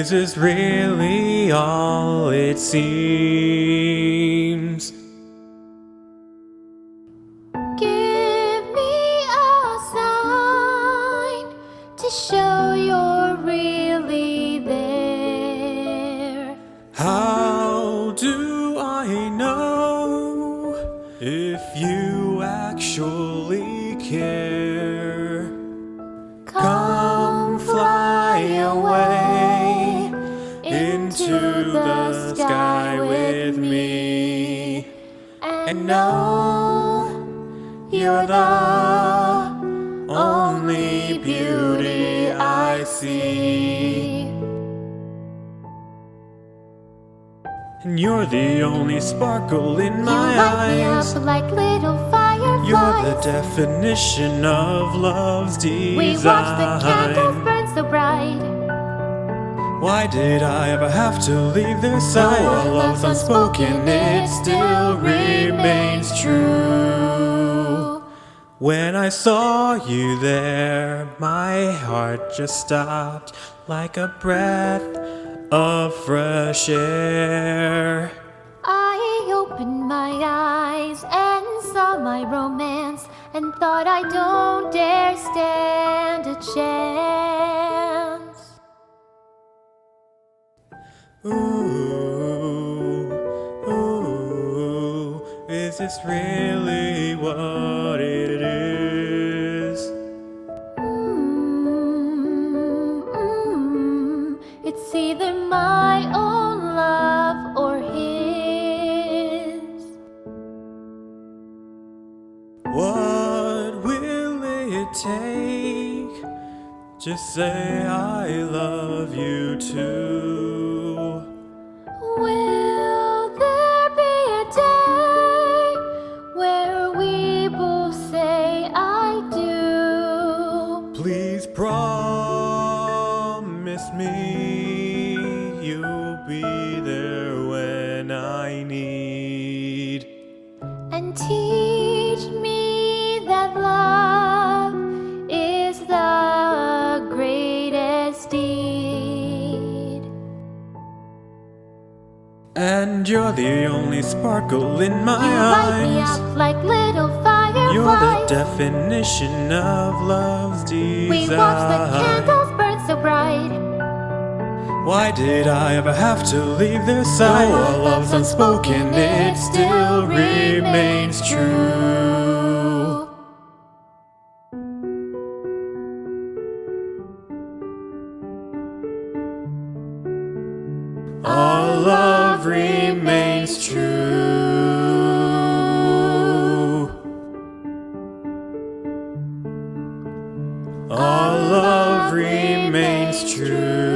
Is this really all it seems? Give me a sign to show you're really there. How do I know if you actually care? Come fly away into the sky with me, and know you're the only beauty I see. And you're the only sparkle in my light me eyes. up like little fireflies. You're the definition of love's design. We watch the candles burn so bright. Why did I ever have to leave this side? Though our love's unspoken, it still remains true. When I saw you there, my heart just stopped like a breath of fresh air. I opened my eyes and saw my romance, and thought I don't dare stand a chance. Ooh, ooh, is this really what it is? It's either my own love or his. What will it take? Just say I love you too. Will there be a day where we both say I do? Please promise me you'll be there when I need. And teach me that love is the greatest deed. And you're the only sparkle in my You light me eyes. up like little fireflies. You're the definition of love's design. We watch the candles burn so bright. Why did I ever have to leave this side? Though our love's unspoken, it still remains true. Our love remains true. Our love remains true.